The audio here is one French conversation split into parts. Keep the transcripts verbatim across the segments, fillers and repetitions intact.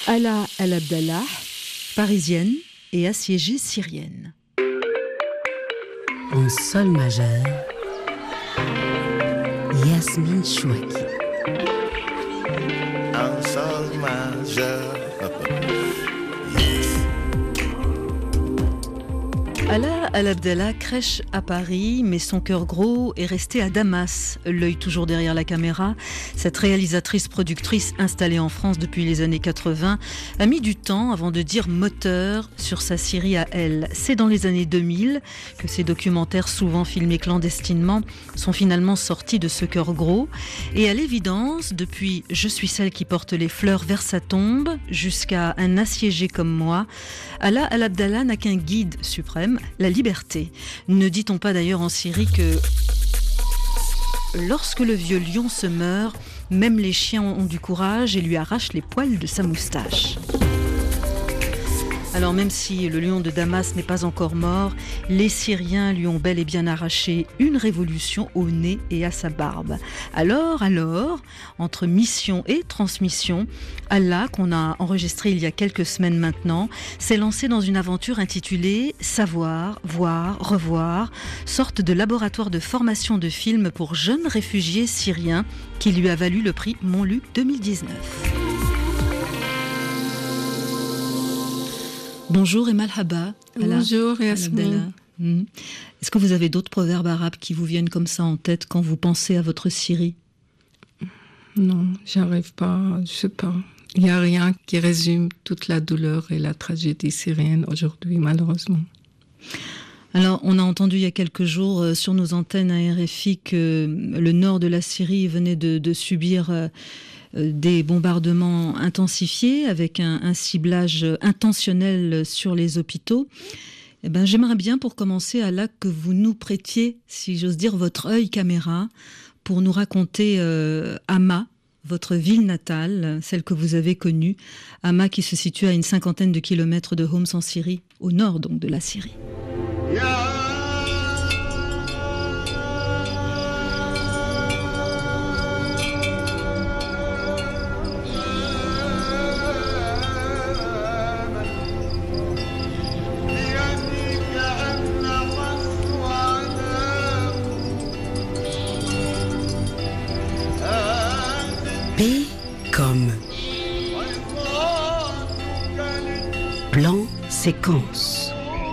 Alaa El-Abdallah, parisienne et assiégée syrienne. En sol majeur, Yasmine Chouaki. En sol majeur. Alaa El-Abdallah crèche à Paris, mais son cœur gros est resté à Damas, l'œil toujours derrière la caméra. Cette réalisatrice productrice installée en France depuis les années quatre-vingts a mis du temps avant de dire moteur sur sa Syrie à elle. C'est dans les années deux mille que ces documentaires souvent filmés clandestinement sont finalement sortis de ce cœur gros. Et à l'évidence, depuis « Je suis celle qui porte les fleurs vers sa tombe » jusqu'à « Un assiégé comme moi », Alaa El-Abdallah n'a qu'un guide suprême, la liberté. Ne dit-on pas d'ailleurs en Syrie que lorsque le vieux lion se meurt, même les chiens ont du courage et lui arrachent les poils de sa moustache. Alors même si le lion de Damas n'est pas encore mort, les Syriens lui ont bel et bien arraché une révolution au nez et à sa barbe. Alors, alors, entre mission et transmission, Alaa, qu'on a enregistré il y a quelques semaines maintenant, s'est lancé dans une aventure intitulée « Savoir, voir, revoir », sorte de laboratoire de formation de films pour jeunes réfugiés syriens qui lui a valu le prix Montluc deux mille dix-neuf. Bonjour et malhaba. Bonjour Yasmine. Mmh. Est-ce que vous avez d'autres proverbes arabes qui vous viennent comme ça en tête quand vous pensez à votre Syrie ? Non, j'arrive pas, je sais pas. Il n'y a rien qui résume toute la douleur et la tragédie syrienne aujourd'hui, malheureusement. Alors, on a entendu il y a quelques jours euh, sur nos antennes à R F I que le nord de la Syrie venait de, de subir euh, des bombardements intensifiés avec un, un ciblage intentionnel sur les hôpitaux. Eh ben, j'aimerais bien, pour commencer, Alaa, que vous nous prêtiez, si j'ose dire, votre œil caméra pour nous raconter euh, Hama, votre ville natale, celle que vous avez connue. Hama qui se situe à une cinquantaine de kilomètres de Homs en Syrie, au nord donc de la Syrie. Yeah. P comme plan séquence.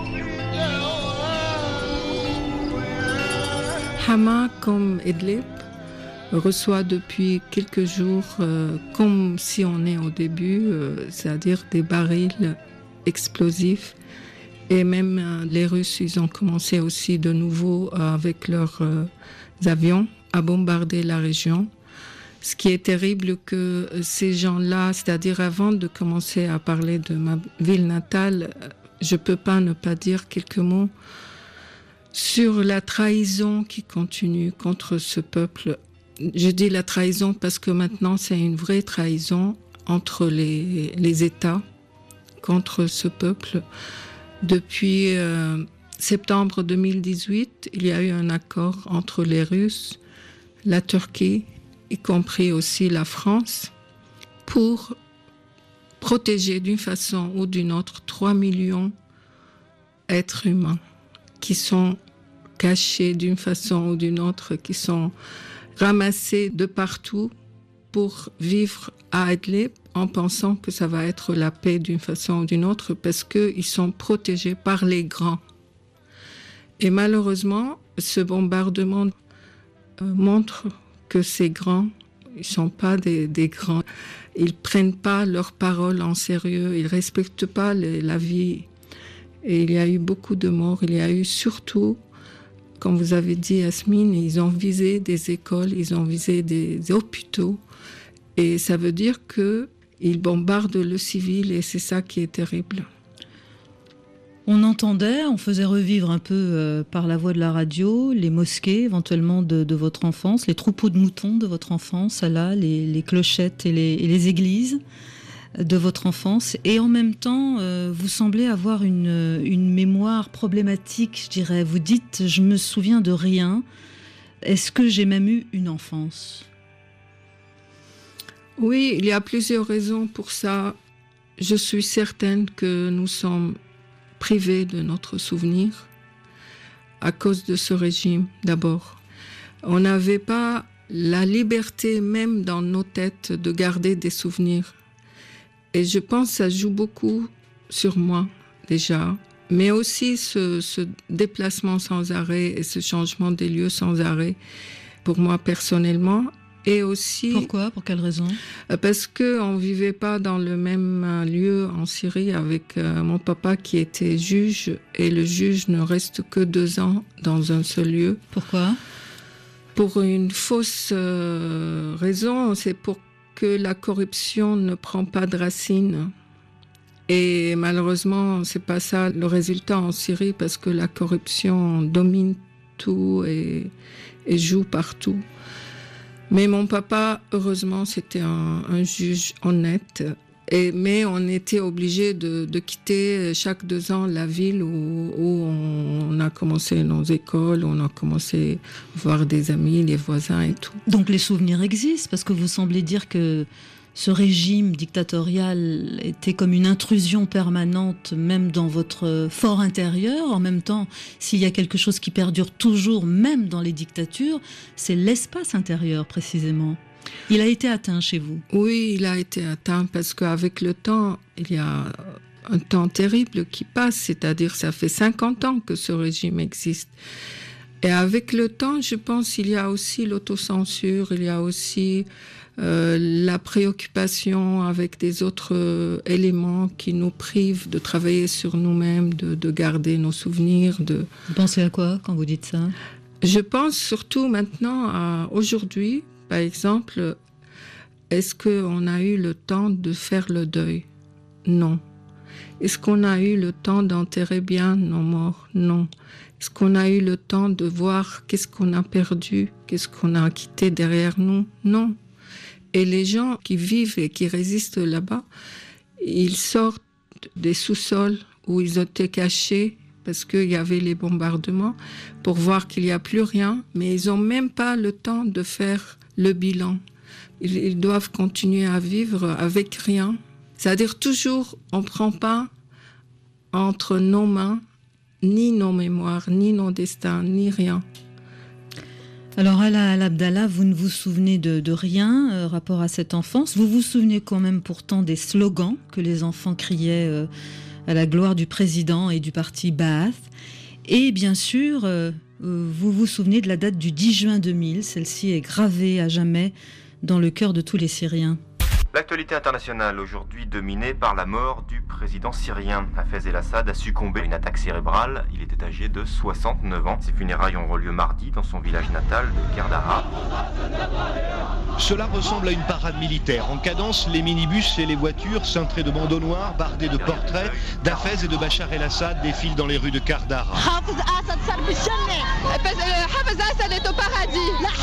Hama, comme Idlib, reçoit depuis quelques jours, euh, comme si on est au début, euh, c'est-à-dire des barils explosifs. Et même euh, les Russes, ils ont commencé aussi de nouveau euh, avec leurs euh, avions à bombarder la région. Ce qui est terrible que ces gens-là, c'est-à-dire avant de commencer à parler de ma ville natale, je peux pas ne pas dire quelques mots sur la trahison qui continue contre ce peuple. Je dis la trahison parce que maintenant c'est une vraie trahison entre les, les États contre ce peuple. Depuis euh, septembre deux mille dix-huit, il y a eu un accord entre les Russes, la Turquie, y compris aussi la France, pour protéger d'une façon ou d'une autre trois millions d'êtres humains qui sont cachés d'une façon ou d'une autre, qui sont ramassés de partout pour vivre à Idlib en pensant que ça va être la paix d'une façon ou d'une autre parce qu'ils sont protégés par les grands. Et malheureusement, ce bombardement euh, montre que ces grands, ils ne sont pas des, des grands. Ils ne prennent pas leurs paroles en sérieux, ils ne respectent pas les, la vie. Et il y a eu beaucoup de morts. Il y a eu surtout, comme vous avez dit, Yasmine, ils ont visé des écoles, ils ont visé des, des hôpitaux. Et ça veut dire qu'ils bombardent le civil et c'est ça qui est terrible. On entendait, on faisait revivre un peu euh, par la voix de la radio les mosquées éventuellement de, de votre enfance, les troupeaux de moutons de votre enfance, là, les, les clochettes et les, et les églises de votre enfance. Et en même temps, euh, vous semblez avoir une, une mémoire problématique, je dirais. Vous dites « je me souviens de rien ». Est-ce que j'ai même eu une enfance ? Oui, il y a plusieurs raisons pour ça. je suis certaine que nous sommes privés de notre souvenir à cause de ce régime, d'abord. On n'avait pas la liberté, même dans nos têtes, de garder des souvenirs. Et je pense que ça joue beaucoup sur moi, déjà. Mais aussi ce, ce déplacement sans arrêt et ce changement des lieux sans arrêt, pour moi personnellement. Et aussi... Pourquoi ? Pour quelle raison ? Parce qu'on ne vivait pas dans le même lieu en Syrie avec euh, mon papa qui était juge. Et le juge ne reste que deux ans dans un seul lieu. Pourquoi ? Pour une fausse euh, raison, c'est pour que la corruption ne prend pas de racines. Et malheureusement, c'est pas ça le résultat en Syrie, parce que la corruption domine tout et, et joue partout. Mais mon papa, heureusement, c'était un, un juge honnête. Et, mais on était obligé de, de quitter chaque deux ans la ville où, où on a commencé nos écoles, où on a commencé à voir des amis, des voisins et tout. Donc les souvenirs existent, parce que vous semblez dire que ce régime dictatorial était comme une intrusion permanente, même dans votre fort intérieur. En même temps, s'il y a quelque chose qui perdure toujours, même dans les dictatures, c'est l'espace intérieur, précisément. Il a été atteint chez vous ? Oui, il a été atteint, parce qu'avec le temps, il y a un temps terrible qui passe, c'est-à-dire ça fait cinquante ans que ce régime existe. Et avec le temps, je pense qu'il y a aussi l'autocensure, il y a aussi euh, la préoccupation avec des autres euh, éléments qui nous privent de travailler sur nous-mêmes, de, de garder nos souvenirs. De... Vous pensez à quoi quand vous dites ça ? Je pense surtout maintenant à aujourd'hui, par exemple, est-ce qu'on a eu le temps de faire le deuil ? Non. Est-ce qu'on a eu le temps d'enterrer bien nos morts ? Non. Est-ce qu'on a eu le temps de voir qu'est-ce qu'on a perdu, qu'est-ce qu'on a quitté derrière nous ? Non. Et les gens qui vivent et qui résistent là-bas, ils sortent des sous-sols où ils étaient cachés parce qu'il y avait les bombardements pour voir qu'il n'y a plus rien, mais ils n'ont même pas le temps de faire le bilan. Ils, ils doivent continuer à vivre avec rien. C'est-à-dire toujours, on ne prend pas entre nos mains ni nos mémoires, ni nos destins, ni rien. Alors Ala Al-Abdallah, vous ne vous souvenez de, de rien euh, rapport à cette enfance. Vous vous souvenez quand même pourtant des slogans que les enfants criaient euh, à la gloire du président et du parti Ba'ath. Et bien sûr, euh, vous vous souvenez de la date du dix juin deux mille. Celle-ci est gravée à jamais dans le cœur de tous les Syriens. L'actualité internationale aujourd'hui dominée par la mort du président syrien. Hafez el-Assad a succombé à une attaque cérébrale. Il était âgé de soixante-neuf ans. Ses funérailles auront lieu mardi dans son village natal de Kardara. Cela ressemble à une parade militaire. En cadence, les minibus et les voitures cintrées de bandeaux noirs, bardées de portraits d'Hafez et de Bachar el-Assad défilent dans les rues de Kardara. Hafez Assad est au paradis.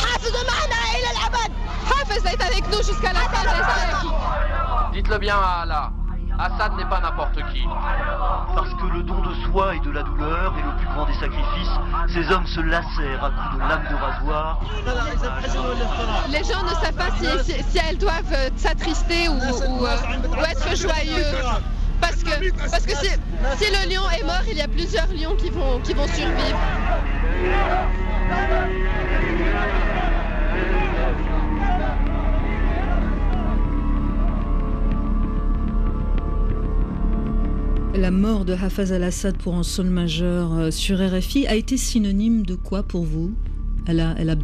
Hafez est avec nous jusqu'à la fin des temps. Dites-le bien à Allah, Assad n'est pas n'importe qui. Parce que le don de soi et de la douleur est le plus grand des sacrifices, ces hommes se lacèrent à coups de lame de rasoir. Les gens ne savent pas si, si, si elles doivent s'attrister ou, ou, ou être joyeux. Parce que, parce que si, si le lion est mort, il y a plusieurs lions qui vont, qui vont survivre. La mort de Hafez al-Assad pour un sol majeur sur R F I a été synonyme de quoi pour vous, Ala El-Abdallah ?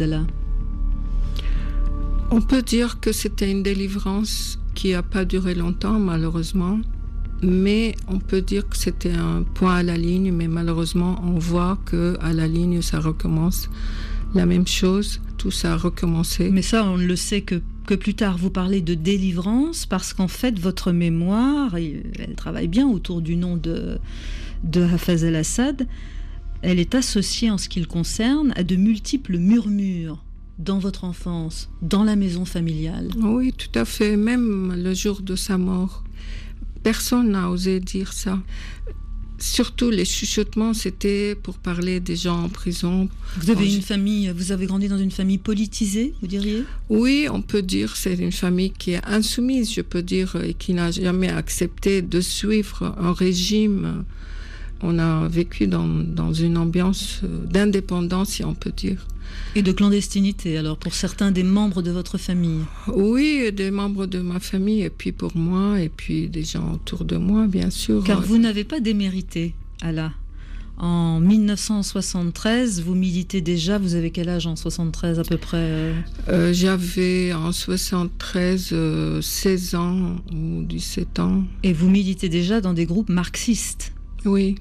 On peut dire que c'était une délivrance qui n'a pas duré longtemps, malheureusement. Mais on peut dire que c'était un point à la ligne, mais malheureusement, on voit qu'à la ligne, ça recommence. La même chose, tout ça a recommencé. Mais ça, on ne le sait que, que plus tard. Vous parlez de délivrance parce qu'en fait, votre mémoire, elle travaille bien autour du nom de, de Hafez el-Assad. Elle est associée, en ce qui le concerne, à de multiples murmures dans votre enfance, dans la maison familiale. Oui, tout à fait. Même le jour de sa mort, personne n'a osé dire ça. surtout les chuchotements, c'était pour parler des gens en prison. Vous avez une famille, vous avez grandi dans une famille politisée, vous diriez ? Oui, on peut dire c'est une famille qui est insoumise, je peux dire, et qui n'a jamais accepté de suivre un régime. On a vécu dans, dans une ambiance d'indépendance, si on peut dire. Et de clandestinité, alors, pour certains des membres de votre famille ? Oui, des membres de ma famille, et puis pour moi, et puis des gens autour de moi, bien sûr. Car vous n'avez pas démérité, Allah. En dix-neuf cent soixante-treize, vous militez déjà, vous avez quel âge en soixante-treize à peu près ? euh, J'avais en soixante-treize euh, seize ans ou dix-sept ans. Et vous militez déjà dans des groupes marxistes ? Oui.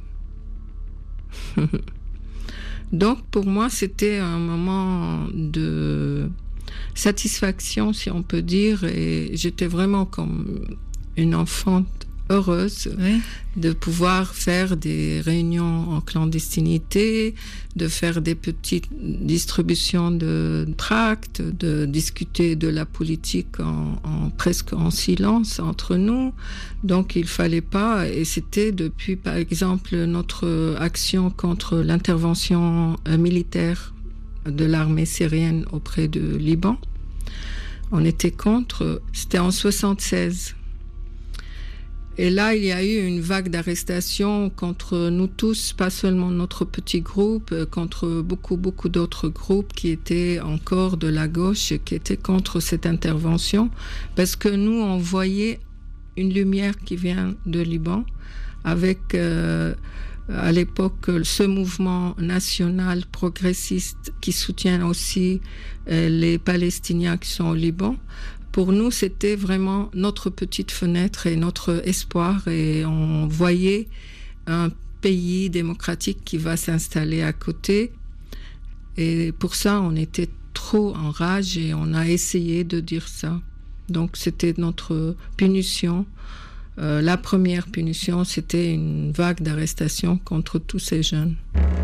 Donc pour moi, c'était un moment de satisfaction, si on peut dire, et j'étais vraiment comme une enfant heureuse oui. de pouvoir faire des réunions en clandestinité, de faire des petites distributions de tracts, de discuter de la politique en, en presque en silence entre nous. Donc il fallait pas, et c'était depuis par exemple notre action contre l'intervention militaire de l'armée syrienne auprès du Liban. On était contre, c'était en soixante-seize. Et là, il y a eu une vague d'arrestations contre nous tous, pas seulement notre petit groupe, contre beaucoup, beaucoup d'autres groupes qui étaient encore de la gauche, qui étaient contre cette intervention, parce que nous, on voyait une lumière qui vient de Liban, avec euh, à l'époque ce mouvement national progressiste qui soutient aussi euh, les Palestiniens qui sont au Liban. Pour nous, c'était vraiment notre petite fenêtre et notre espoir, et on voyait un pays démocratique qui va s'installer à côté. Et pour ça, on était trop en rage et on a essayé de dire ça. Donc c'était notre punition. Euh, la première punition, c'était une vague d'arrestations contre tous ces jeunes.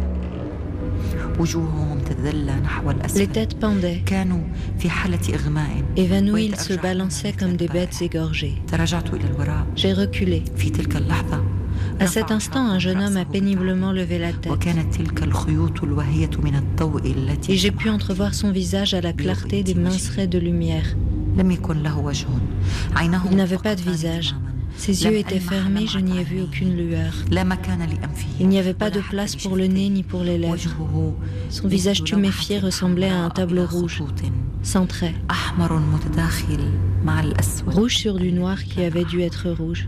Les têtes pendaient. Évanouis, ils se balançaient comme des bêtes égorgées. J'ai reculé. À cet instant, un jeune homme a péniblement levé la tête. Et j'ai pu entrevoir son visage à la clarté des minces raies de lumière. Il n'avait pas de visage. Ses yeux étaient fermés, je n'y ai vu aucune lueur. Il n'y avait pas de place pour le nez ni pour les lèvres. Son visage tuméfié ressemblait à un tableau rouge, sans traits. Rouge sur du noir qui avait dû être rouge.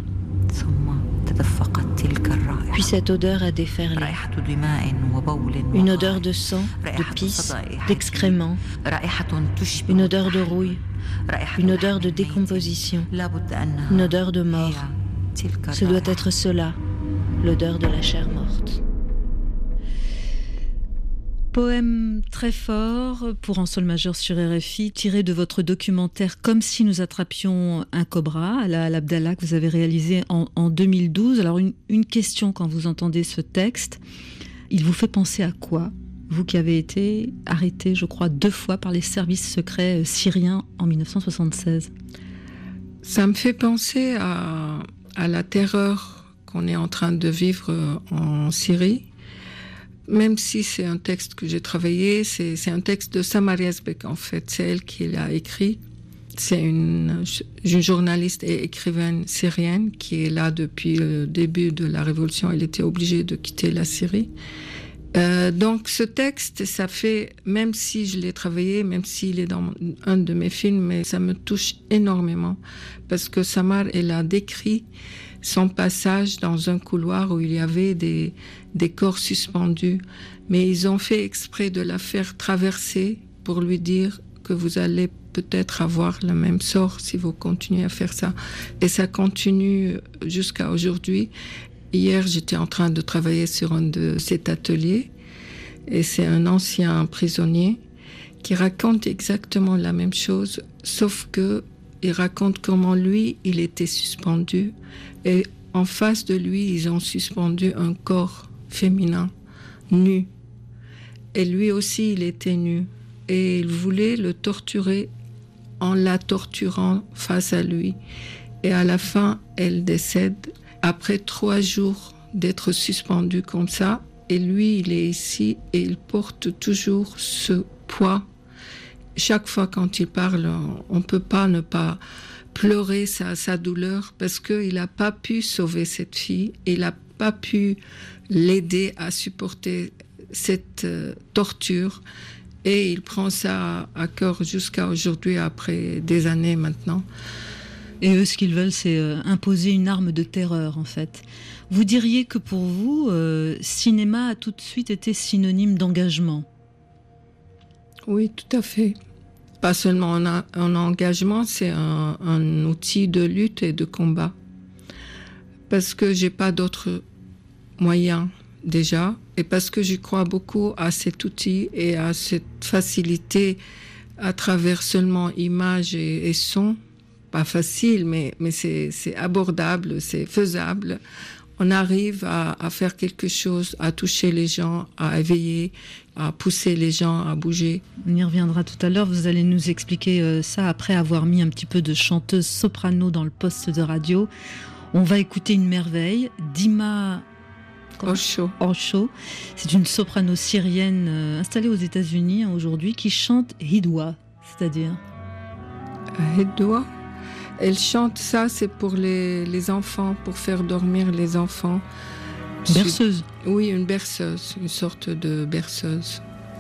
Puis cette odeur a déferlé. Une odeur de sang, de pisse, d'excréments. Une odeur de rouille. Une odeur de décomposition. Une odeur de mort. Ce doit être cela, l'odeur de la chair morte. Poème très fort pour un sol majeur sur R F I, tiré de votre documentaire Comme si nous attrapions un cobra, à la Abdallah, que vous avez réalisé en, en deux mille douze. Alors une, une question quand vous entendez ce texte, il vous fait penser à quoi ? Vous qui avez été arrêté, je crois, deux fois par les services secrets syriens en dix-neuf cent soixante-seize. Ça me fait penser à, à la terreur qu'on est en train de vivre en Syrie. Même si c'est un texte que j'ai travaillé, c'est, c'est un texte de Samar Yazbek, en fait. C'est elle qui l'a écrit. C'est une, une journaliste et écrivaine syrienne qui est là depuis le début de la révolution. Elle était obligée de quitter la Syrie. Euh, donc ce texte, ça fait, même si je l'ai travaillé, même s'il est dans un de mes films, mais ça me touche énormément parce que Samar, elle a décrit son passage dans un couloir où il y avait des, des corps suspendus, mais ils ont fait exprès de la faire traverser pour lui dire que vous allez peut-être avoir le même sort si vous continuez à faire ça. Et ça continue jusqu'à aujourd'hui. Hier, j'étais en train de travailler sur un de cet atelier et c'est un ancien prisonnier qui raconte exactement la même chose, sauf que il raconte comment lui, il était suspendu et en face de lui, ils ont suspendu un corps féminin, nu. Et lui aussi, il était nu. Et il voulait le torturer en la torturant face à lui. Et à la fin, elle décède après trois jours d'être suspendu comme ça. Et lui, il est ici et il porte toujours ce poids. Chaque fois quand il parle, on ne peut pas ne pas pleurer sa, sa douleur parce qu'il n'a pas pu sauver cette fille. Il n'a pas pu l'aider à supporter cette euh, torture. Et il prend ça à cœur jusqu'à aujourd'hui, après des années maintenant. Et eux, ce qu'ils veulent, c'est euh, imposer une arme de terreur, en fait. Vous diriez que pour vous, euh, cinéma a tout de suite été synonyme d'engagement? Oui, tout à fait. Pas seulement un, un engagement, c'est un, un outil de lutte et de combat. Parce que j'ai pas d'autres moyens déjà, et parce que j'y crois beaucoup à cet outil et à cette facilité à travers seulement images et, et sons. Pas facile, mais, mais c'est, c'est abordable, c'est faisable. On arrive à, à faire quelque chose, à toucher les gens, à éveiller, à pousser les gens à bouger. On y reviendra tout à l'heure. Vous allez nous expliquer euh, ça après avoir mis un petit peu de chanteuse soprano dans le poste de radio. On va écouter une merveille, Dima Osho. Osho. C'est une soprano syrienne euh, installée aux États-Unis hein, aujourd'hui qui chante Hidwa, c'est-à-dire Hidwa. Elle chante ça, c'est pour les, les enfants, pour faire dormir les enfants. Berceuse. Oui, une berceuse, une sorte de berceuse.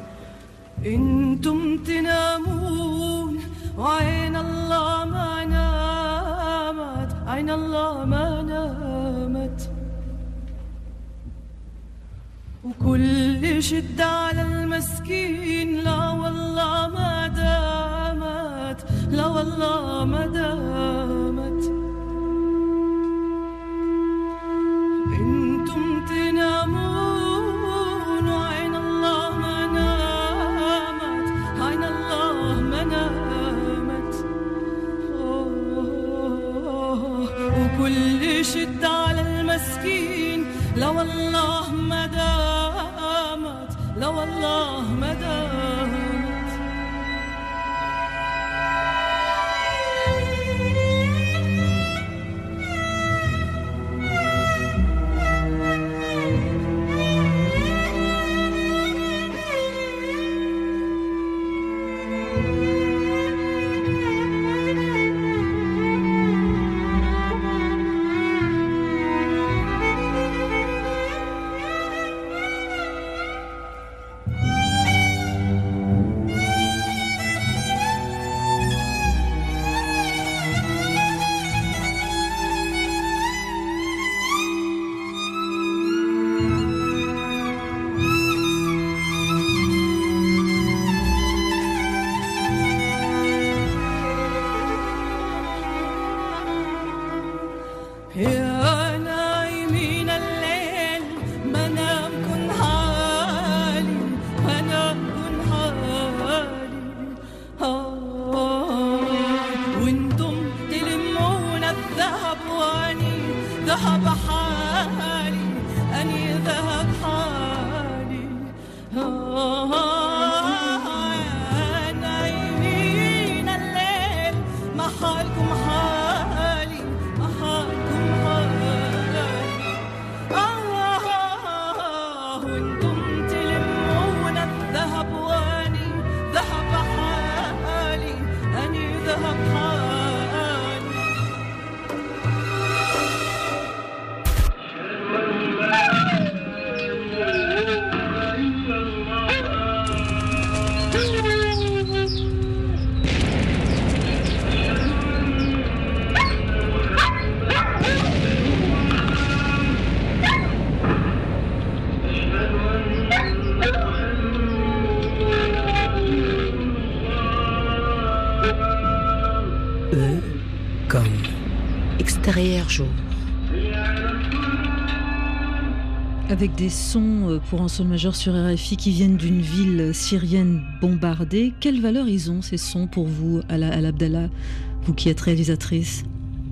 انتم تنامون وعين الله ما نامت عين الله ما نامت وكل شدة على المسكين لا والله ما دامت لا والله ما دامت انتم تنامون وعين الله ما نامت عين الله ما نامت وكل شدة على المسكين لا والله ما دامت لا والله ما دامت Jour. Avec des sons pour un sol majeur sur R F I qui viennent d'une ville syrienne bombardée, quelle valeur ils ont ces sons pour vous, Ala Abdallah, vous qui êtes réalisatrice?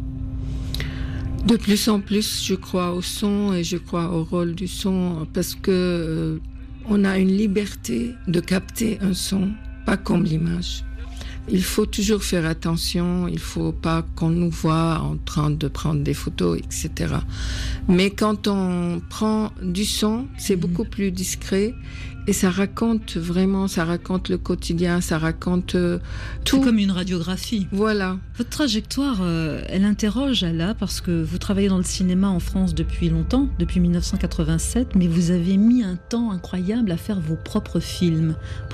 De plus en plus, je crois au son et je crois au rôle du son parce que euh, on a une liberté de capter un son, pas comme l'image. il faut toujours faire attention, il ne faut pas qu'on nous voit en train de prendre des photos, et cetera. Mais quand on prend du son, c'est mmh. beaucoup plus discret et ça raconte vraiment, ça raconte le quotidien, ça raconte euh, tout. C'est comme une radiographie. Voilà. Votre trajectoire, euh, elle interroge Alla parce que vous travaillez dans le cinéma en France depuis longtemps, depuis dix-neuf cent quatre-vingt-sept, mais vous avez mis un temps incroyable à faire vos propres films. Pourquoi ?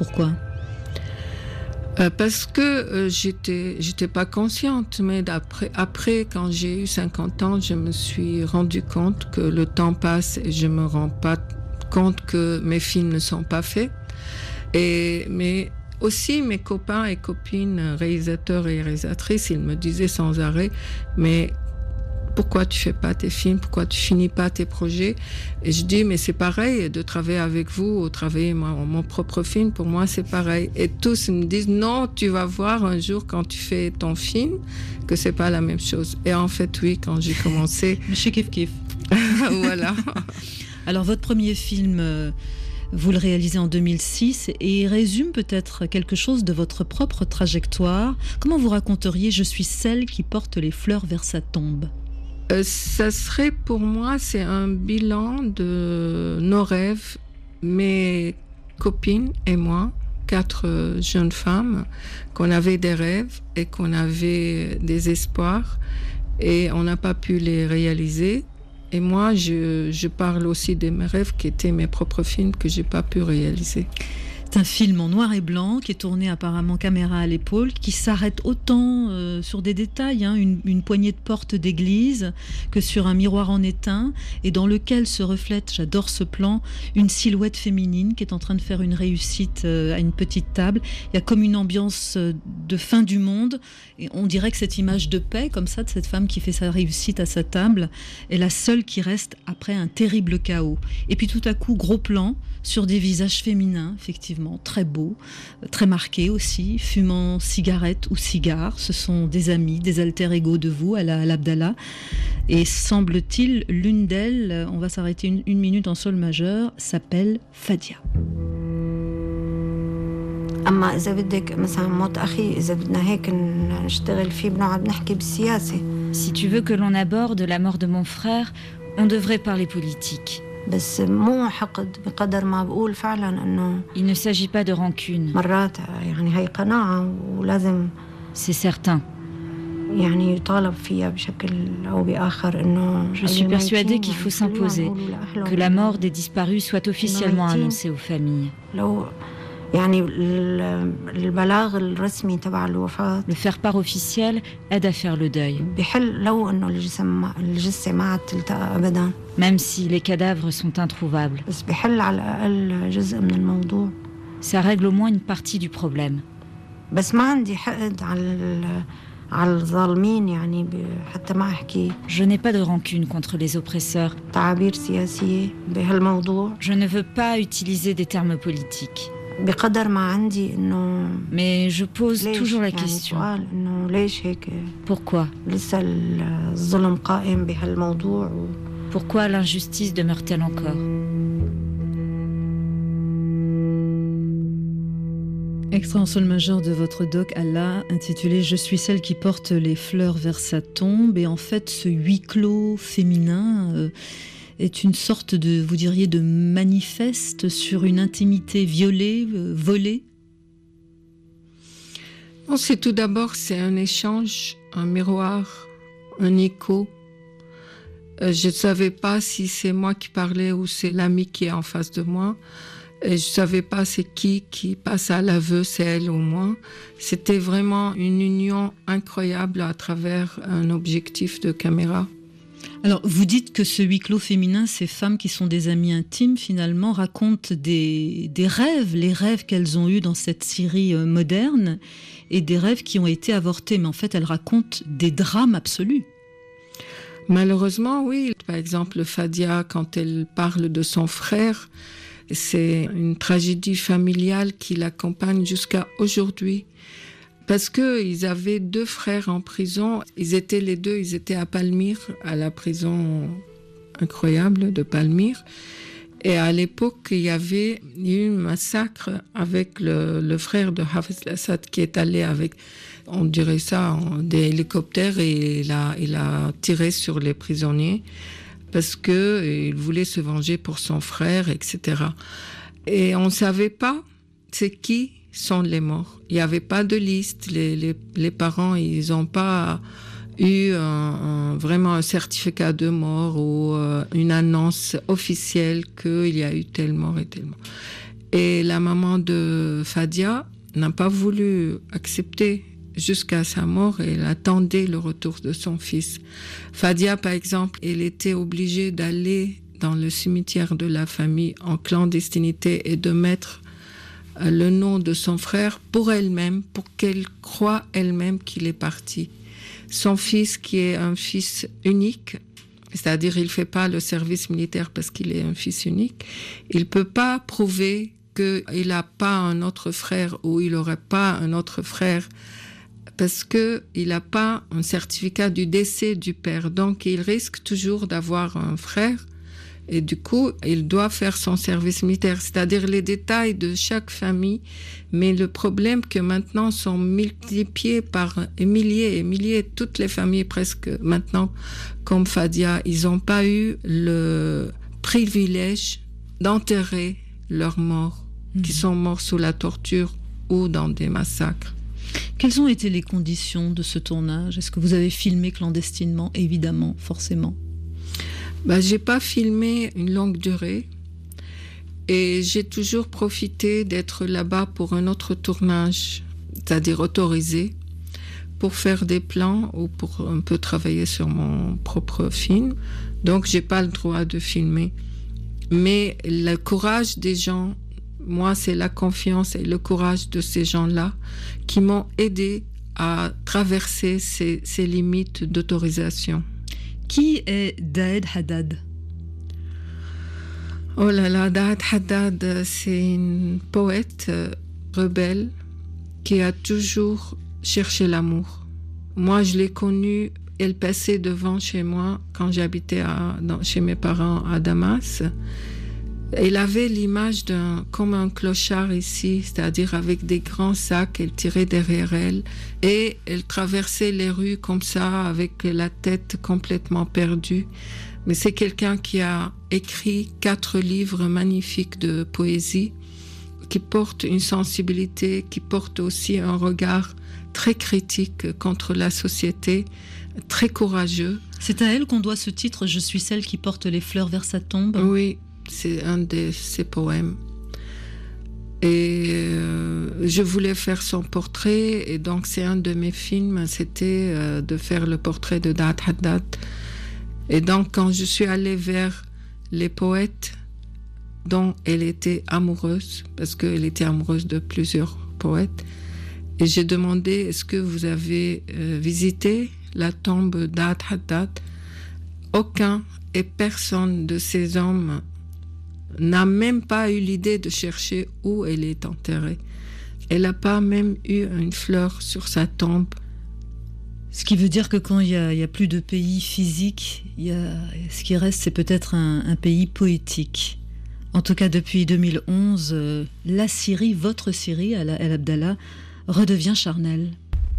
Euh, parce que euh, j'étais, j'étais pas consciente, mais d'après, après, quand j'ai eu cinquante ans, je me suis rendu compte que le temps passe et je me rends pas compte que mes films ne sont pas faits. Et, mais aussi, mes copains et copines, réalisateurs et réalisatrices, ils me disaient sans arrêt, mais pourquoi tu fais pas tes films, pourquoi tu finis pas tes projets? Et je dis, mais c'est pareil, de travailler avec vous ou travailler mon, mon propre film, pour moi c'est pareil. Et tous me disent, non, tu vas voir un jour quand tu fais ton film que c'est pas la même chose. Et en fait, oui, quand j'ai commencé... Chez Kif Kif. Voilà. Alors, votre premier film, euh, vous le réalisez en deux mille six et il résume peut-être quelque chose de votre propre trajectoire. Comment vous raconteriez « Je suis celle qui porte les fleurs vers sa tombe » ? Euh, ça serait pour moi, c'est un bilan de nos rêves, mes copines et moi, quatre jeunes femmes, qu'on avait des rêves et qu'on avait des espoirs et on n'a pas pu les réaliser. Et moi, je, je parle aussi de mes rêves qui étaient mes propres films que j'ai pas pu réaliser. C'est un film en noir et blanc qui est tourné apparemment caméra à l'épaule, qui s'arrête autant euh, sur des détails, hein, une, une poignée de porte d'église, que sur un miroir en étain, et dans lequel se reflète, j'adore ce plan, une silhouette féminine qui est en train de faire une réussite euh, à une petite table. Il y a comme une ambiance euh, de fin du monde, et on dirait que cette image de paix, comme ça, de cette femme qui fait sa réussite à sa table, est la seule qui reste après un terrible chaos. Et puis tout à coup, gros plan sur des visages féminins, effectivement, très beaux, très marqués aussi, fumant cigarette ou cigare. Ce sont des amis, des alter-ego de vous, à la Abdallah. Et semble-t-il, l'une d'elles, on va s'arrêter une, une minute en sol majeur, s'appelle Fadia. أما إذا بدك مثلا موت أخي إذا بدنا هيك نشتغل فيه بنقعد نحكي بالسياسة. Si tu veux que l'on aborde la mort de mon frère, on devrait parler politique. بس مو حقد بقدر ما بقول فعلا إنه. Il ne s'agit pas de rancune. مرات يعني هي قناعة ولازم. C'est certain. يعني يطالب فيها بشكل أو بآخر إنه. Je suis persuadée qu'il faut s'imposer, que la mort des disparus soit officiellement annoncée aux familles. لو يعني البلاغ الرسمي تبع الوفاة. Le faire-part officiel aide à faire le deuil. بحل لو إنه الجسم الجثة ما عاد تلتقى أبدا. Même si les cadavres sont introuvables. بس بحل على الأقل جزء من الموضوع. Ça règle au moins une partie du problème. بس ما عندي حقد على على الظالمين يعني حتى ما أحكي. Je n'ai pas de rancune contre les oppresseurs. تعابير سياسية بهالموضوع. Je ne veux pas utiliser des termes politiques. بقدر ما عندي إنه. Mais je pose toujours la question. يعني سؤال إنه ليش هيك. Pourquoi? لسه الظلم قائم بهالموضوع. و... Pourquoi l'injustice demeure-t-elle encore? Extrait en sol majeur de votre doc Allah, intitulé « Je suis celle qui porte les fleurs vers sa tombe ». Et en fait, ce huis clos féminin euh, est une sorte de, vous diriez, de manifeste sur une intimité violée, euh, volée. Non, c'est tout d'abord, c'est un échange, un miroir, un écho. Euh, je ne savais pas si c'est moi qui parlais ou c'est l'ami qui est en face de moi. Et je ne savais pas c'est qui qui passe à l'aveu, c'est elle ou moi. C'était vraiment une union incroyable à travers un objectif de caméra. Alors, vous dites que ce huis clos féminin, ces femmes qui sont des amies intimes, finalement, racontent des, des rêves, les rêves qu'elles ont eus dans cette Syrie euh, moderne, et des rêves qui ont été avortés. Mais en fait, elles racontent des drames absolus. Malheureusement, oui. Par exemple, Fadia, quand elle parle de son frère, c'est une tragédie familiale qui l'accompagne jusqu'à aujourd'hui. Parce qu'ils avaient deux frères en prison. Ils étaient les deux, ils étaient à Palmyre, à la prison incroyable de Palmyre. Et à l'époque, il y avait eu un massacre avec le, le frère de Hafez al-Assad qui est allé avec, on dirait ça, des hélicoptères et il a, il a tiré sur les prisonniers parce qu'il voulait se venger pour son frère, et cetera. Et on ne savait pas c'est qui sont les morts. Il n'y avait pas de liste. Les, les, les parents, ils n'ont pas eu un, un, vraiment un certificat de mort ou euh, une annonce officielle qu'il y a eu telle mort et telle mort. Et la maman de Fadia n'a pas voulu accepter jusqu'à sa mort et elle attendait le retour de son fils. Fadia, par exemple, elle était obligée d'aller dans le cimetière de la famille en clandestinité et de mettre le nom de son frère pour elle-même, pour qu'elle croie elle-même qu'il est parti. Son fils, qui est un fils unique, c'est-à-dire il ne fait pas le service militaire parce qu'il est un fils unique, il ne peut pas prouver qu'il n'a pas un autre frère ou il n'aurait pas un autre frère parce qu'il n'a pas un certificat du décès du père. Donc il risque toujours d'avoir un frère et du coup, il doit faire son service militaire, c'est-à-dire les détails de chaque famille. Mais le problème que maintenant sont multipliés par milliers et milliers, toutes les familles presque maintenant, comme Fadia, ils n'ont pas eu le privilège d'enterrer leurs morts, mmh. qui sont morts sous la torture ou dans des massacres. Quelles ont été les conditions de ce tournage ? Est-ce que vous avez filmé clandestinement ? Évidemment, forcément. Bah, j'ai pas filmé une longue durée et j'ai toujours profité d'être là-bas pour un autre tournage, c'est-à-dire autorisé, pour faire des plans ou pour un peu travailler sur mon propre film. Donc, j'ai pas le droit de filmer. Mais le courage des gens, moi, c'est la confiance et le courage de ces gens-là qui m'ont aidé à traverser ces, ces limites d'autorisation. Qui est Daed Haddad ? Oh là là, Daed Haddad, c'est une poète euh, rebelle qui a toujours cherché l'amour. Moi, je l'ai connue, elle passait devant chez moi quand j'habitais à, dans, chez mes parents à Damas. Elle avait l'image d'un, comme un clochard ici, c'est-à-dire avec des grands sacs, elle tirait derrière elle et elle traversait les rues comme ça avec la tête complètement perdue. Mais c'est quelqu'un qui a écrit quatre livres magnifiques de poésie, qui porte une sensibilité, qui porte aussi un regard très critique contre la société, très courageux. C'est à elle qu'on doit ce titre « Je suis celle qui porte les fleurs vers sa tombe ». Oui. C'est un de ses poèmes. Et euh, je voulais faire son portrait, et donc c'est un de mes films, c'était euh, de faire le portrait de Daed Haddad. Et donc quand je suis allée vers les poètes dont elle était amoureuse, parce qu'elle était amoureuse de plusieurs poètes, et j'ai demandé, est-ce que vous avez euh, visité la tombe de Daed Haddad ? Aucun et personne de ces hommes n'a même pas eu l'idée de chercher où elle est enterrée. Elle n'a pas même eu une fleur sur sa tombe. Ce qui veut dire que quand il n'y a, a plus de pays physique, il y a, ce qui reste, c'est peut-être un, un pays poétique. En tout cas, depuis deux mille onze, euh, la Syrie, votre Syrie, El Abdallah, redevient charnelle.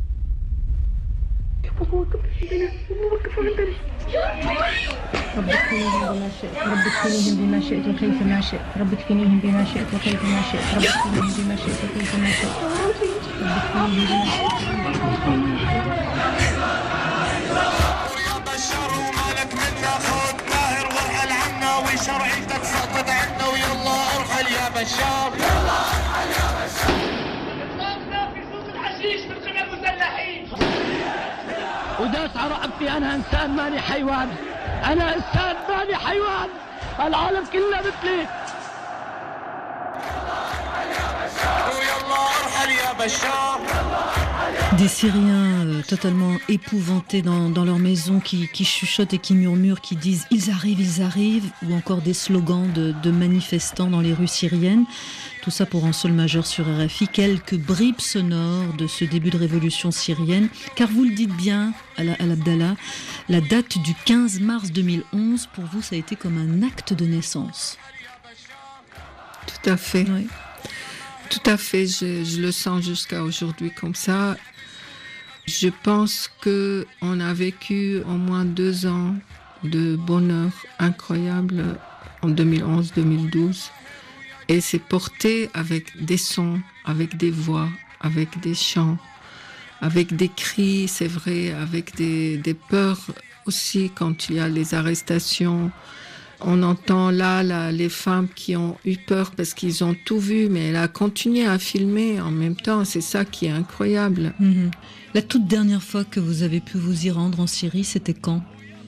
رب تكفينيهم بما شئت رب تكفينيهم بما شئت وكيف ما شئت رب تكفينيهم بما شئت وكيف ما شئت رب تكفينيهم بما شئت وكيف ما شئت رب تكفينيهم بما شئت يا بشار ومالك منا خذ طاهر وارحل عنا وشرعيتك سقطت عنا ويلا ارحل يا بشار يلا ارحل يا بشار اطلاقنا في سوق الحشيش من قبل المسلحين وداس على رقبتي انا انسان ماني حيوان أنا إنسان ماني حيوان العالم كله مثلي Des Syriens euh, totalement épouvantés dans, dans leur maison qui, qui chuchotent et qui murmurent, qui disent « ils arrivent, ils arrivent » ou encore des slogans de, de manifestants dans les rues syriennes. Tout ça pour un sol majeur sur R F I. Quelques bribes sonores de ce début de révolution syrienne. Car vous le dites bien, El Abdallah, la date du quinze mars deux mille onze, pour vous, ça a été comme un acte de naissance. tout à fait. Oui. Tout à fait, je, je le sens jusqu'à aujourd'hui comme ça. Je pense qu'on a vécu au moins deux ans de bonheur incroyable en deux mille onze deux mille douze. Et c'est porté avec des sons, avec des voix, avec des chants, avec des cris, c'est vrai, avec des, des peurs aussi quand il y a les arrestations. On entend là, là les femmes qui ont eu peur parce qu'ils ont tout vu, mais elle a continué à filmer en même temps. C'est ça qui est incroyable. Mmh. La toute dernière fois que vous avez pu vous y rendre en Syrie, c'était quand ?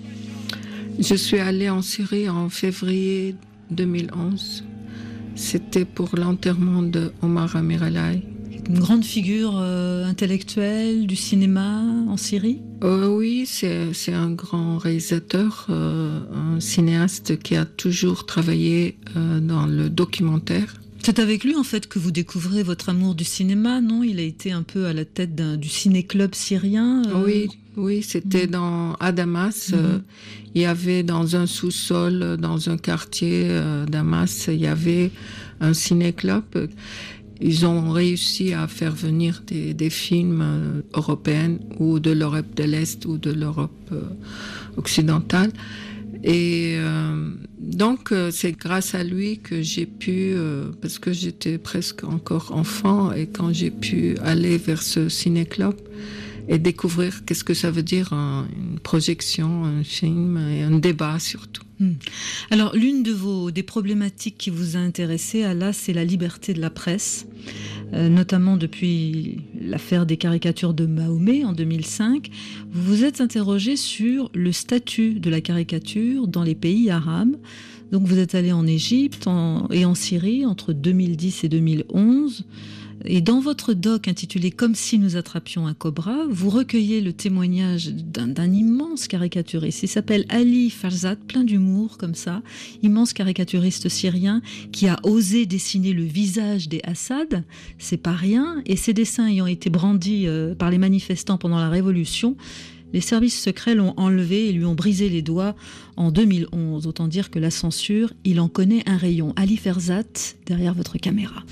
Je suis allée en Syrie en février deux mille onze. C'était pour l'enterrement de Omar Amiralay. Une grande figure euh, intellectuelle du cinéma en Syrie ? euh, Oui, c'est, c'est un grand réalisateur, euh, un cinéaste qui a toujours travaillé euh, dans le documentaire. C'est avec lui en fait que vous découvrez votre amour du cinéma, non ? Il a été un peu à la tête d'un, du ciné-club syrien. Euh... Oui, oui, c'était mmh. dans, à Damas. Mmh. Euh, il y avait dans un sous-sol, dans un quartier euh, Damas, il y avait un ciné-club. Ils ont réussi à faire venir des, des films euh, européens ou de l'Europe de l'Est ou de l'Europe euh, occidentale. Et euh, donc, euh, c'est grâce à lui que j'ai pu, euh, parce que j'étais presque encore enfant, et quand j'ai pu aller vers ce ciné-club et découvrir qu'est-ce que ça veut dire un, une projection, un film et un débat surtout. Hum. Alors, l'une de vos des problématiques qui vous a intéressé, Ala, c'est la liberté de la presse, euh, notamment depuis l'affaire des caricatures de Mahomet en deux mille cinq. Vous vous êtes interrogé sur le statut de la caricature dans les pays arabes. Donc, vous êtes allé en Égypte en, et en Syrie entre deux mille dix et deux mille onze. Et dans votre doc intitulé « Comme si nous attrapions un cobra », vous recueillez le témoignage d'un, d'un immense caricaturiste. Il s'appelle Ali Farzad, plein d'humour comme ça, immense caricaturiste syrien qui a osé dessiner le visage des Assad. C'est pas rien. Et ces dessins ayant été brandis euh, par les manifestants pendant la Révolution, les services secrets l'ont enlevé et lui ont brisé les doigts en deux mille onze. Autant dire que la censure, il en connaît un rayon. Ali Farzad, derrière votre caméra.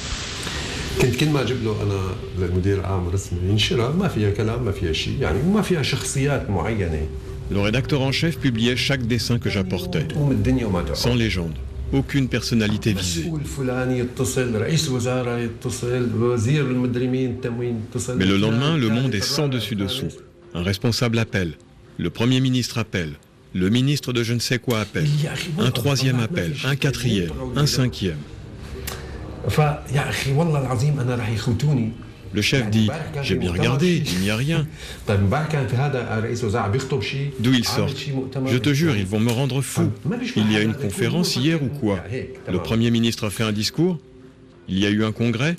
كنت كل ما اجيب له انا للمدير العام رسمه ينشرها ما فيها كلام ما فيها شيء يعني ما فيها شخصيات معينه. Le rédacteur en chef publiait chaque dessin que j'apportais, sans légende, aucune personnalité visée. Mais le lendemain, le monde est sans dessus-dessous. Un responsable appelle, le Premier ministre appelle, le ministre de je ne sais quoi appelle, un troisième appelle, un quatrième, un cinquième. Le chef dit « J'ai bien regardé, il n'y a rien. » D'où ils sortent. Je te jure, ils vont me rendre fou. Il y a une conférence hier ou quoi? Le Premier ministre a fait un discours? Il y a eu un congrès?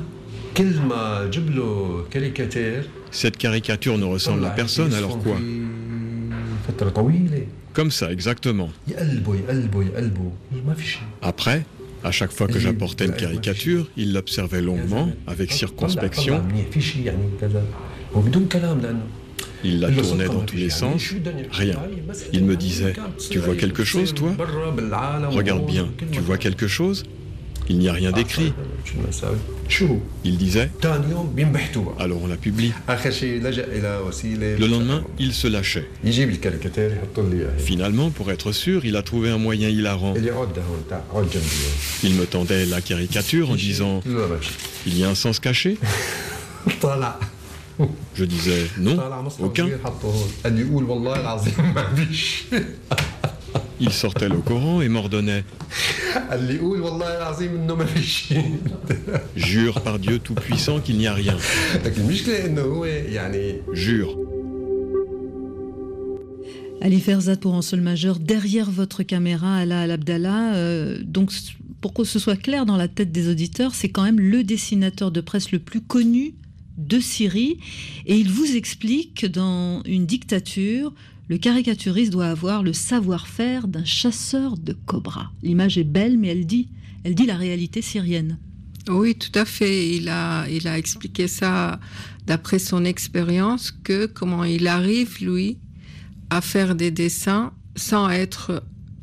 Cette caricature ne ressemble à personne, alors quoi? Comme ça, exactement. Après, à chaque fois que j'apportais une caricature, il l'observait longuement, avec circonspection. Il la tournait dans tous les sens. Rien. Il me disait « Tu vois quelque chose, toi? Regarde bien, tu vois quelque chose? Il n'y a rien d'écrit. » Il disait « Alors on la publie. » Le lendemain, il se lâchait. Finalement, pour être sûr, il a trouvé un moyen hilarant. Il me tendait la caricature en disant « Il y a un sens caché ?» Je disais « Non, aucun. » Il sortait le Coran et m'ordonnait « Jure par Dieu Tout-Puissant qu'il n'y a rien. » Jure. Ali Farzad pour un sol majeur, derrière votre caméra, Ala Al-Abdallah, euh, donc pour que ce soit clair dans la tête des auditeurs, c'est quand même le dessinateur de presse le plus connu de Syrie, et il vous explique que dans une dictature, le caricaturiste doit avoir le savoir-faire d'un chasseur de cobras. L'image est belle, mais elle dit, elle dit la réalité syrienne. Oui, tout à fait. Il a, il a expliqué ça d'après son expérience, que comment il arrive, lui, à faire des dessins sans être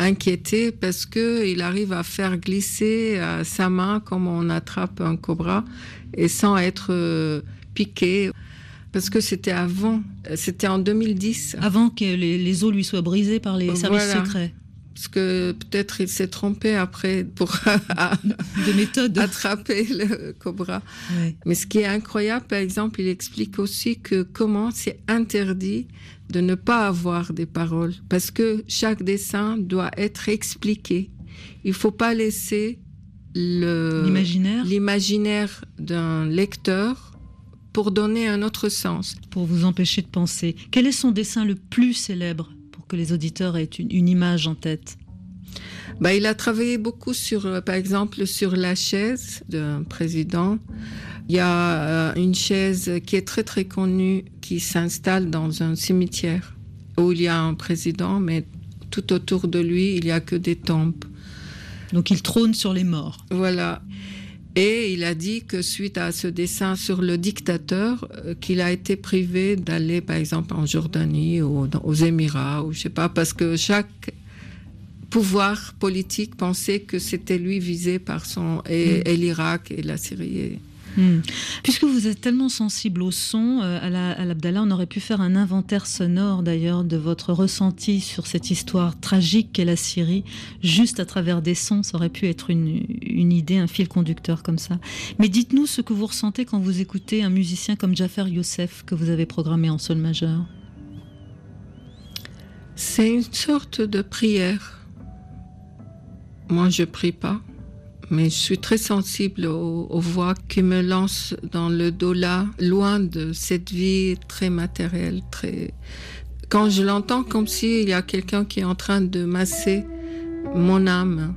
inquiété parce qu'il arrive à faire glisser euh, sa main comme on attrape un cobra et sans être euh, piqué. Parce que c'était avant, c'était en deux mille dix. Avant que les, les os lui soient brisés par les services voilà. secrets. Parce que peut-être il s'est trompé après pour de méthode attraper le cobra. Oui. Mais ce qui est incroyable, par exemple, il explique aussi que comment c'est interdit de ne pas avoir des paroles, parce que chaque dessin doit être expliqué. Il faut pas laisser le l'imaginaire, l'imaginaire d'un lecteur pour donner un autre sens, pour vous empêcher de penser. Quel est son dessin le plus célèbre? Que les auditeurs aient une, une image en tête. Bah, il a travaillé beaucoup sur, par exemple, sur la chaise d'un président. Il y a euh, une chaise qui est très très connue qui s'installe dans un cimetière où il y a un président, mais tout autour de lui il y a que des tombes. Donc il trône sur les morts. Voilà. Et il a dit que suite à ce dessin sur le dictateur, euh, qu'il a été privé d'aller, par exemple, en Jordanie ou dans, aux Émirats, ou je sais pas, parce que chaque pouvoir politique pensait que c'était lui visé par son et, mmh. et l'Irak et la Syrie. Mmh. Puisque vous êtes tellement sensible au son, euh, Alaa Abdallah, on aurait pu faire un inventaire sonore d'ailleurs de votre ressenti sur cette histoire tragique qu'est la Syrie, juste à travers des sons. Ça aurait pu être une, une idée, un fil conducteur comme ça. Mais dites-nous ce que vous ressentez quand vous écoutez un musicien comme Jafer Youssef que vous avez programmé en sol majeur. C'est une sorte de prière. Moi, je prie pas. Mais je suis très sensible aux, aux voix qui me lancent dans le dos-là, loin de cette vie très matérielle. Très... Quand je l'entends, comme s'il y a quelqu'un qui est en train de masser mon âme.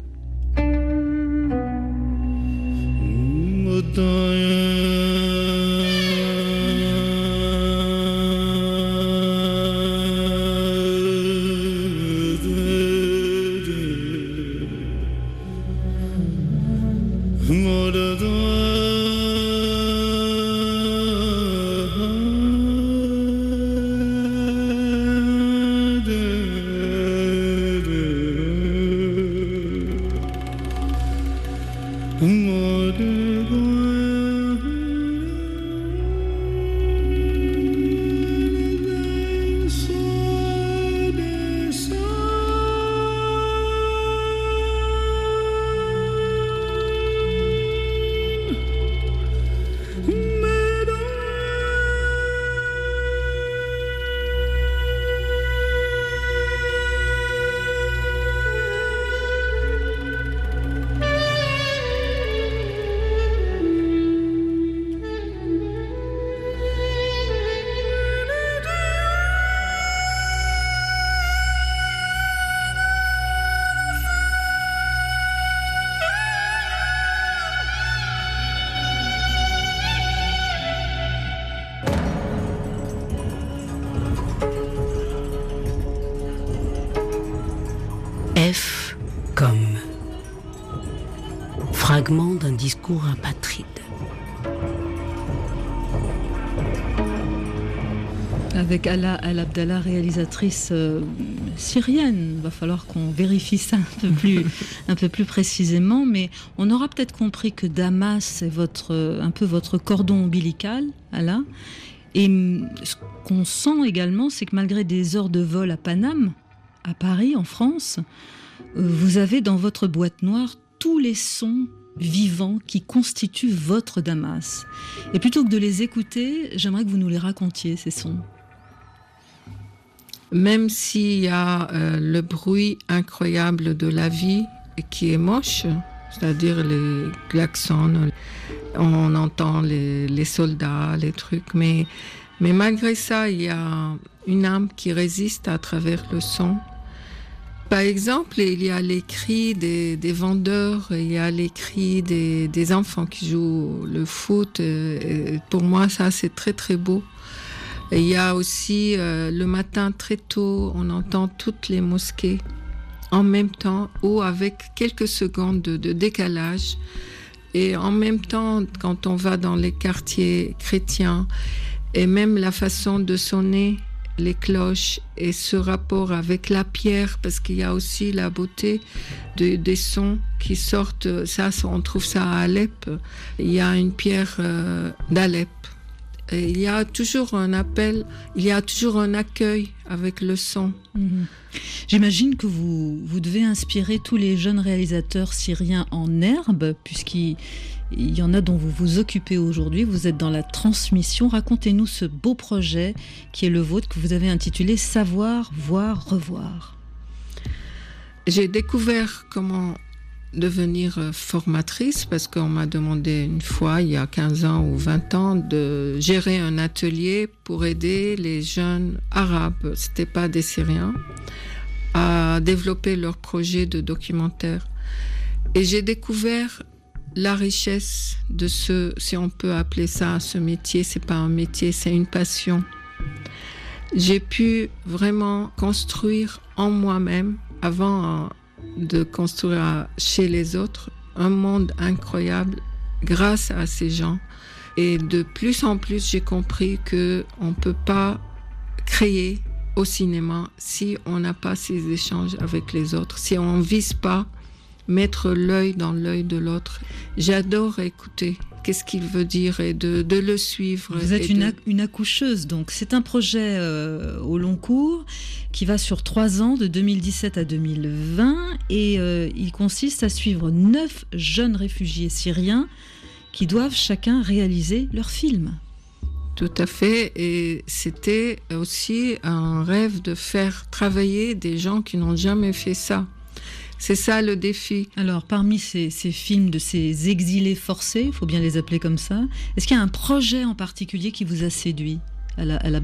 F comme fragment d'un discours apatride. Avec Alaa Abdallah, réalisatrice euh, syrienne, il va falloir qu'on vérifie ça un peu plus, un peu plus précisément, mais on aura peut-être compris que Damas est votre, un peu votre cordon ombilical, Alaa. Et ce qu'on sent également, c'est que malgré des heures de vol à Paname, à Paris, en France, vous avez dans votre boîte noire tous les sons vivants qui constituent votre Damas. Et plutôt que de les écouter, j'aimerais que vous nous les racontiez, ces sons. Même s'il y a euh, le bruit incroyable de la vie qui est moche, c'est-à-dire les klaxons, on entend les, les soldats, les trucs, mais, mais malgré ça, il y a une âme qui résiste à travers le son. Par exemple, il y a les cris des, des vendeurs, il y a les cris des, des enfants qui jouent le foot. Et pour moi, ça, c'est très, très beau. Et il y a aussi, euh, le matin, très tôt, on entend toutes les mosquées en même temps ou avec quelques secondes de, de décalage. Et en même temps, quand on va dans les quartiers chrétiens, et même la façon de sonner les cloches et ce rapport avec la pierre, parce qu'il y a aussi la beauté de, des sons qui sortent. Ça, on trouve ça à Alep. Il y a une pierre euh, d'Alep. Et il y a toujours un appel, il y a toujours un accueil avec le son. Mmh. J'imagine que vous, vous devez inspirer tous les jeunes réalisateurs syriens en herbe, puisqu'il il y en a dont vous vous occupez aujourd'hui. Vous êtes dans la transmission. Racontez-nous ce beau projet qui est le vôtre, que vous avez intitulé « Savoir, voir, revoir ». J'ai découvert comment devenir formatrice parce qu'on m'a demandé une fois, il y a quinze ans ou vingt ans, de gérer un atelier pour aider les jeunes arabes, c'était pas des Syriens, à développer leur projet de documentaire. Et j'ai découvert la richesse de ce, si on peut appeler ça ce métier, c'est pas un métier, c'est une passion. J'ai pu vraiment construire en moi-même, avant de construire chez les autres, un monde incroyable grâce à ces gens. Et de plus en plus, j'ai compris qu'on ne peut pas créer au cinéma si on n'a pas ces échanges avec les autres, si on ne vise pas mettre l'œil dans l'œil de l'autre. J'adore écouter qu'est-ce qu'il veut dire et de, de le suivre. Vous êtes une, de... ac- une accoucheuse, donc c'est un projet euh, au long cours qui va sur trois ans, de deux mille dix-sept à deux mille vingt, et euh, il consiste à suivre neuf jeunes réfugiés syriens qui doivent chacun réaliser leur film. Tout à fait, et c'était aussi un rêve de faire travailler des gens qui n'ont jamais fait ça. C'est ça le défi. Alors, parmi ces, ces films de ces exilés forcés, il faut bien les appeler comme ça, est-ce qu'il y a un projet en particulier qui vous a séduit, à l'Abdallah ?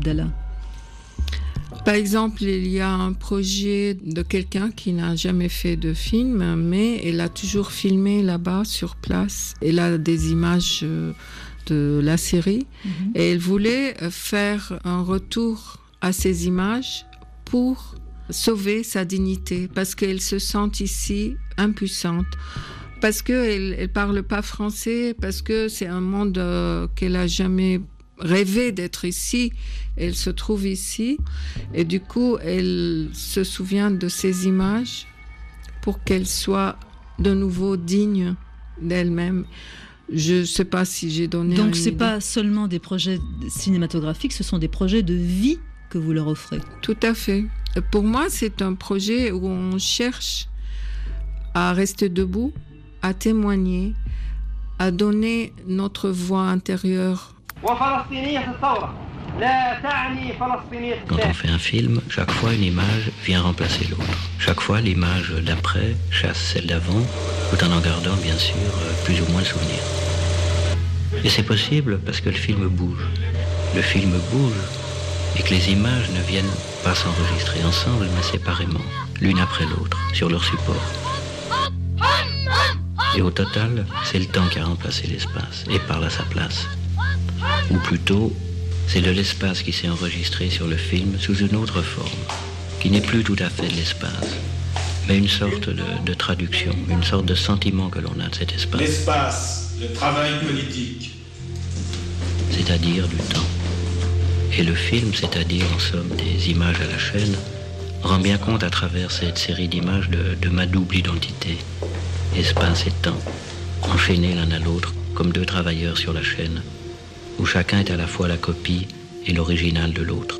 Par exemple, il y a un projet de quelqu'un qui n'a jamais fait de film, mais elle a toujours filmé là-bas, sur place. Elle a des images de la série, mmh. et elle voulait faire un retour à ces images pour sauver sa dignité, parce qu'elle se sent ici impuissante, parce qu'elle ne parle pas français, parce que c'est un monde euh, qu'elle n'a jamais rêvé d'être ici. Elle se trouve ici, et du coup, elle se souvient de ces images pour qu'elle soit de nouveau digne d'elle-même. Je ne sais pas si j'ai donné... Donc, ce n'est pas seulement des projets cinématographiques, ce sont des projets de vie que vous leur offrez. Tout à fait. Pour moi, c'est un projet où on cherche à rester debout, à témoigner, à donner notre voix intérieure. Quand on fait un film, chaque fois une image vient remplacer l'autre. Chaque fois l'image d'après chasse celle d'avant, tout en en gardant bien sûr plus ou moins le souvenir. Et c'est possible parce que le film bouge. Le film bouge et que les images ne viennent pas s'enregistrer ensemble, mais séparément, l'une après l'autre, sur leur support. Et au total, c'est le temps qui a remplacé l'espace et parle à sa place. Ou plutôt, c'est de l'espace qui s'est enregistré sur le film sous une autre forme, qui n'est plus tout à fait de l'espace, mais une sorte de, de traduction, une sorte de sentiment que l'on a de cet espace. L'espace, le travail politique. C'est-à-dire du temps. Et le film, c'est-à-dire en somme des images à la chaîne, rend bien compte à travers cette série d'images de, de ma double identité, espace et temps, enchaînés l'un à l'autre comme deux travailleurs sur la chaîne, où chacun est à la fois la copie et l'original de l'autre.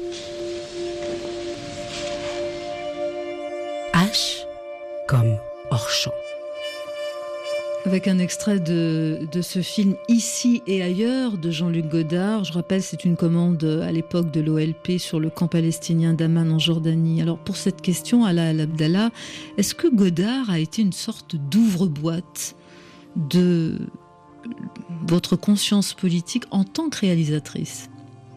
H comme hors champ. Avec un extrait de, de ce film « Ici et ailleurs » de Jean-Luc Godard. Je rappelle, c'est une commande à l'époque de l'O L P sur le camp palestinien d'Amman en Jordanie. Alors pour cette question, Ala Al-Abdallah, est-ce que Godard a été une sorte d'ouvre-boîte de votre conscience politique en tant que réalisatrice ?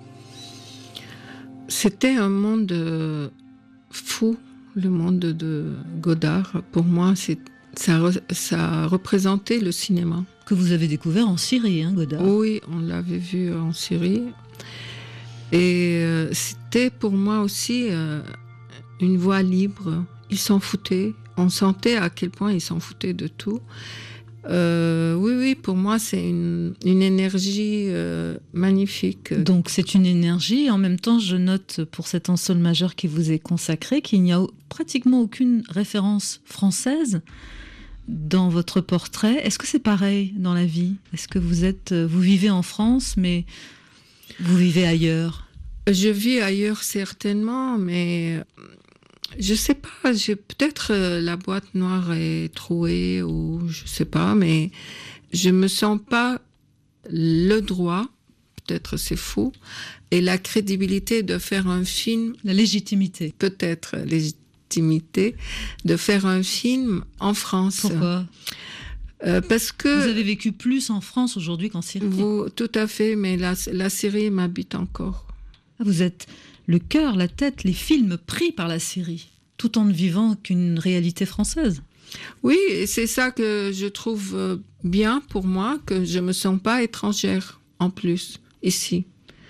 C'était un monde fou, le monde de Godard. Pour moi, c'est Ça, ça représentait le cinéma. Que vous avez découvert en Syrie, hein, Godard ? Oui, on l'avait vu en Syrie. Et euh, c'était pour moi aussi euh, une voie libre. Il s'en foutait. On sentait à quel point il s'en foutait de tout. Euh, oui, oui, pour moi, c'est une, une énergie euh, magnifique. Donc, c'est une énergie. Et en même temps, je note pour cet en sol majeur qui vous est consacré qu'il n'y a pratiquement aucune référence française dans votre portrait. Est-ce que c'est pareil dans la vie ? Est-ce que vous êtes, vous vivez en France, mais vous vivez ailleurs ? Je vis ailleurs certainement, mais je sais pas. J'ai peut-être euh, la boîte noire est trouée ou je sais pas, mais je me sens pas le droit. Peut-être c'est fou et la crédibilité de faire un film. La légitimité. Peut-être légitimité de faire un film en France. Pourquoi ? Euh, parce que vous avez vécu plus en France aujourd'hui qu'en Syrie. Vous, tout à fait, mais la, la Syrie m'habite encore. Vous êtes le cœur, la tête, les films pris par la Syrie, tout en ne vivant qu'une réalité française. Oui, et c'est ça que je trouve bien pour moi, que je me sens pas étrangère en plus ici.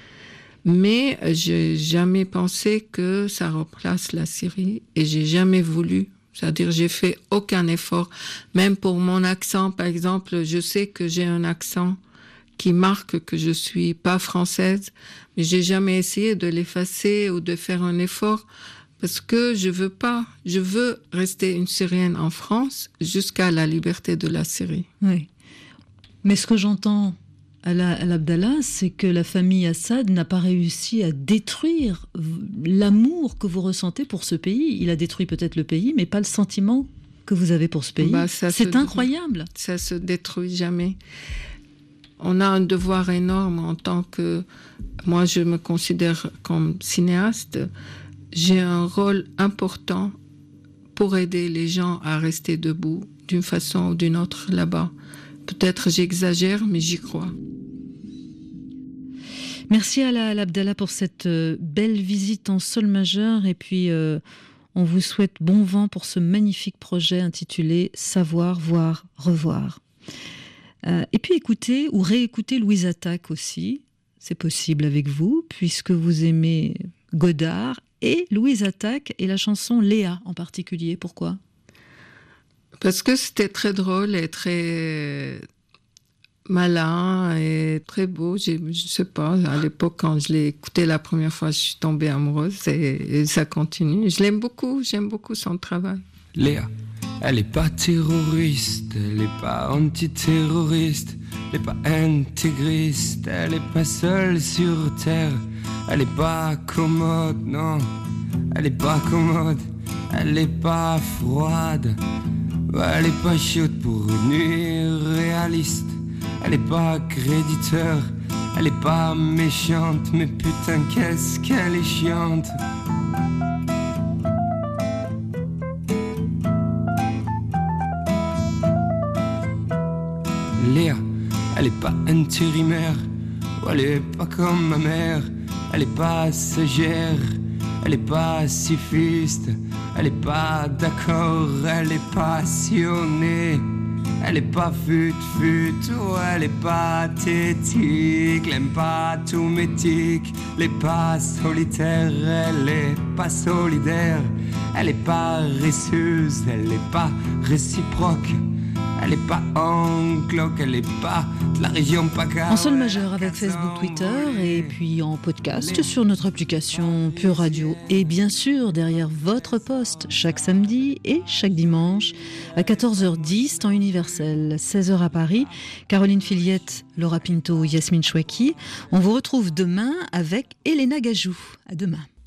Mais j'ai jamais pensé que ça remplace la Syrie et j'ai jamais voulu. C'est-à-dire, j'ai fait aucun effort. Même pour mon accent, par exemple, je sais que j'ai un accent qui marque que je suis pas française, mais j'ai jamais essayé de l'effacer ou de faire un effort parce que je veux pas. Je veux rester une Syrienne en France jusqu'à la liberté de la Syrie. Oui. Mais ce que j'entends à l'Abdallah, c'est que la famille Assad n'a pas réussi à détruire l'amour que vous ressentez pour ce pays. Il a détruit peut-être le pays, mais pas le sentiment que vous avez pour ce pays. Bah, c'est incroyable. Ça se détruit jamais. On a un devoir énorme en tant que... Moi, je me considère comme cinéaste. J'ai un rôle important pour aider les gens à rester debout d'une façon ou d'une autre là-bas. Peut-être j'exagère, mais j'y crois. Merci Ala Al-Abdallah pour cette belle visite en sol majeur. Et puis, euh, on vous souhaite bon vent pour ce magnifique projet intitulé « Savoir, voir, revoir ». Euh, et puis écoutez ou réécoutez Louise Attaque aussi, c'est possible avec vous, puisque vous aimez Godard et Louise Attaque et la chanson Léa en particulier. Pourquoi ? Parce que c'était très drôle et très malin et très beau. J'ai, je sais pas, à l'époque quand je l'ai écouté la première fois, je suis tombée amoureuse et, et ça continue. Je l'aime beaucoup, j'aime beaucoup son travail. Léa. Elle est pas terroriste, elle est pas antiterroriste, elle est pas intégriste, elle est pas seule sur terre, elle est pas commode, non, elle est pas commode, elle est pas froide, elle est pas chaude pour une nuit réaliste, elle est pas créditeur, elle est pas méchante, mais putain qu'est-ce qu'elle est chiante. Léa, elle est pas intérimaire, elle est pas comme ma mère, elle est pas sagère, elle est pas pacifiste, elle est pas d'accord, elle est passionnée, elle est pas fut-fut, elle est pathétique, elle aime pas tout métique, elle est pas solitaire, elle est pas solidaire, elle est pas récieuse, elle est pas réciproque. Elle est pas anglo, elle est pas de la région PACA. En sol majeur avec Facebook, Twitter et puis en podcast sur notre application Pure Radio. Et bien sûr, derrière votre poste, chaque samedi et chaque dimanche à quatorze heures dix, temps universel, seize heures à Paris. Caroline Filiette, Laura Pinto, Yasmine Chouaki. On vous retrouve demain avec Elena Gajou. À demain.